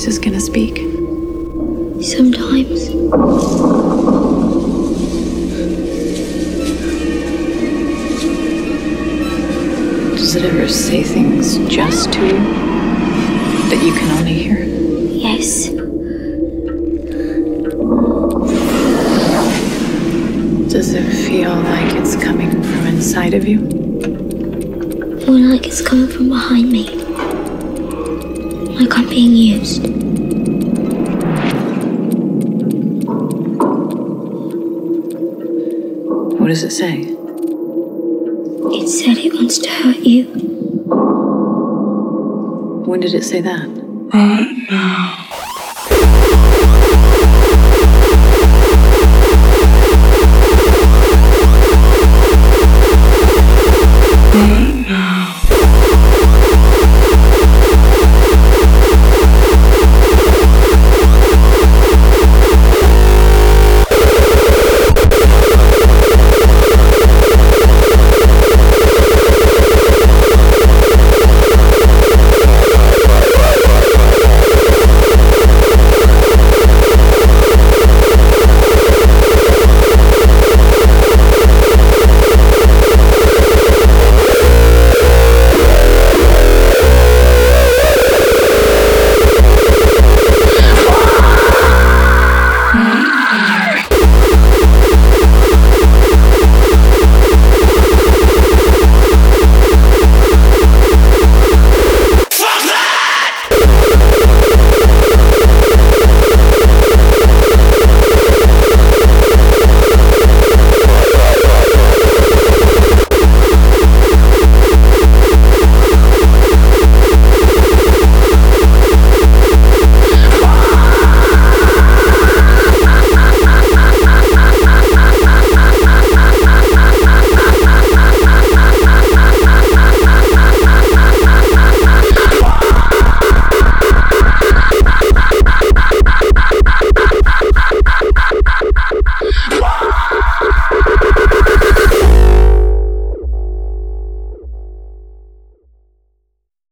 voice is gonna speak. Sometimes. Does it ever say things just to you that you can only hear? Yes. Does it feel like it's coming from inside of you? I feel like it's coming from behind me. Like I'm being used. What does it say? It said it wants to hurt you. When did it say that? Right now.